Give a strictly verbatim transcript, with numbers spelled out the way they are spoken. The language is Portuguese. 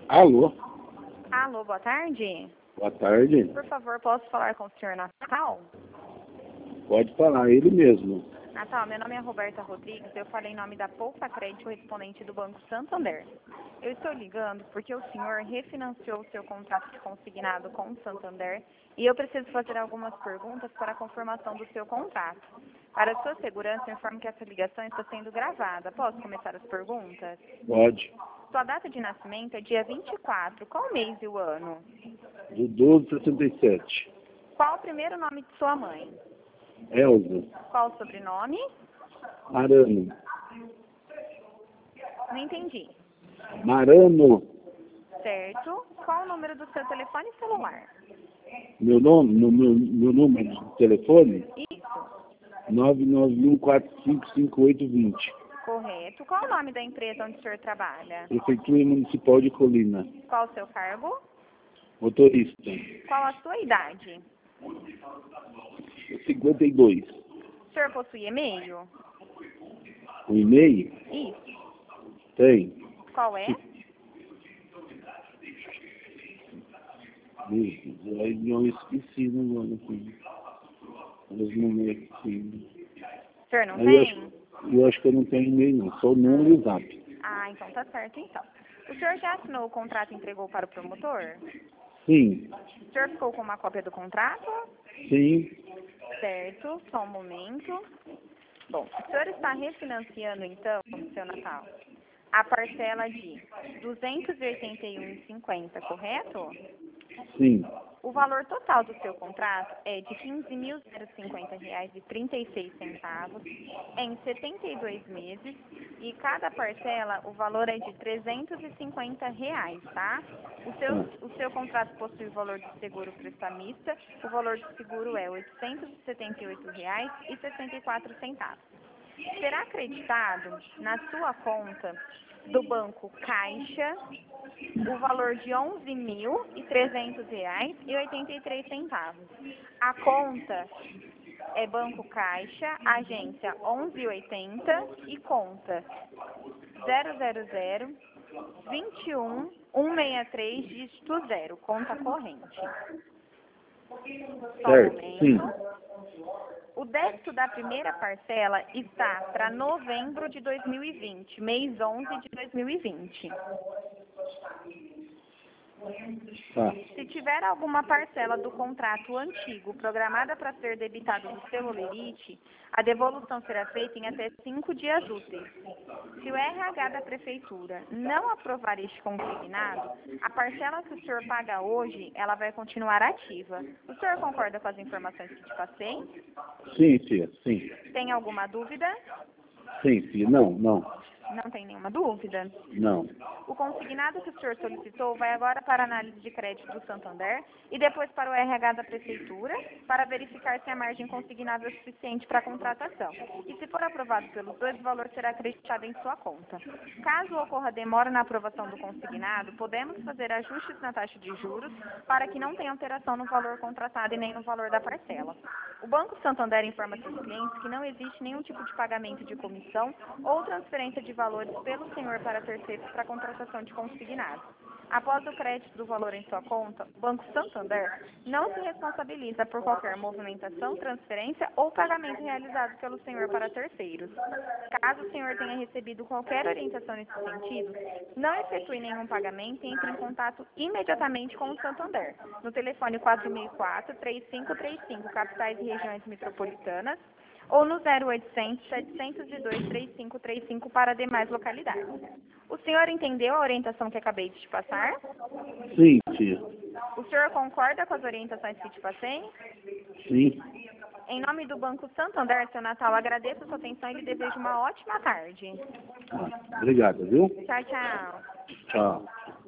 Alô? Alô, boa tarde. Boa tarde. Por favor, posso falar com o senhor Natal? Pode falar, ele mesmo. Natal, meu nome é Roberta Rodrigues, eu falei em nome da Poupa Crédito, correspondente do Banco Santander. Eu estou ligando porque o senhor refinanciou o seu contrato de consignado com o Santander e eu preciso fazer algumas perguntas para a confirmação do seu contrato. Para sua segurança, eu informo que essa ligação está sendo gravada. Posso começar as perguntas? Pode. Sua data de nascimento é dia vinte e quatro. Qual o mês e o ano? Do doze de sessenta e sete. Qual o primeiro nome de sua mãe? Elza. Qual o sobrenome? Marano. Não entendi. Marano. Certo. Qual o número do seu telefone celular? Meu nome, no meu, meu número de telefone? Isso. nove nove um quatro cinco cinco oito dois zero. Correto. Qual o nome da empresa onde o senhor trabalha? Prefeitura Municipal de Colina. Qual o seu cargo? Motorista. Qual a sua idade? cinquenta e dois. O senhor possui e-mail? O e-mail? Isso. Tem. Qual é? Aí não esqueci no ano aqui. Os números aqui. O senhor não Aí eu tem? acho, eu acho que eu não tenho e-mail não, só o número e o zap. Ah, então tá certo então. O senhor já assinou o contrato e entregou para o promotor? Sim, O senhor ficou com uma cópia do contrato? sim, Certo, só um momento. Bom, o senhor está refinanciando então, seu Natal, a parcela de duzentos e oitenta e um reais e cinquenta centavos, correto? sim. O valor total do seu contrato é de quinze mil e cinquenta reais e trinta e seis centavos em setenta e dois meses e cada parcela o valor é de trezentos e cinquenta reais, tá? O seu, o seu contrato possui o valor de seguro prestamista, o valor de seguro é oitocentos e setenta e oito reais e sessenta e quatro centavos. Será acreditado na sua conta do Banco Caixa o valor de onze mil e trezentos reais e oitenta e três centavos. A conta é Banco Caixa, agência onze oitenta e conta zero zero zero vinte e um um seis três dígito zero, conta corrente. Só um Certo, momento. sim. O débito da primeira parcela está para novembro de dois mil e vinte, mês onze de dois mil e vinte. Tá. Se tiver alguma parcela do contrato antigo programada para ser debitada do seu holerite, a devolução será feita em até cinco dias úteis. Se o R H da Prefeitura não aprovar este consignado, a parcela que o senhor paga hoje, ela vai continuar ativa. O senhor concorda com as informações que te passei? Sim, filha, sim. Tem alguma dúvida? Sim, filha. Não, não, Não tem nenhuma dúvida? não. O consignado que o senhor solicitou vai agora para a análise de crédito do Santander e depois para o R H da Prefeitura para verificar se a margem consignada é suficiente para a contratação. E se for aprovado pelos dois, o valor será acreditado em sua conta. Caso ocorra demora na aprovação do consignado, podemos fazer ajustes na taxa de juros para que não tenha alteração no valor contratado e nem no valor da parcela. O Banco Santander informa seus clientes que não existe nenhum tipo de pagamento de comissão ou transferência de valores pelo senhor para terceiros para contratação de consignado. Após o crédito do valor em sua conta, o Banco Santander não se responsabiliza por qualquer movimentação, transferência ou pagamento realizado pelo senhor para terceiros. Caso o senhor tenha recebido qualquer orientação nesse sentido, não efetue nenhum pagamento e entre em contato imediatamente com o Santander, no telefone quatro seis quatro, três cinco três cinco, capitais e regiões metropolitanas, ou no zero oitocentos, setecentos e dois, trinta e cinco trinta e cinco para demais localidades. O senhor entendeu a orientação que acabei de te passar? Sim, filha. O senhor concorda com as orientações que te passei? Sim. Em nome do Banco Santander, seu Natal, agradeço a sua atenção e lhe desejo uma ótima tarde. Ah, obrigado, viu? Tchau, tchau. Tchau.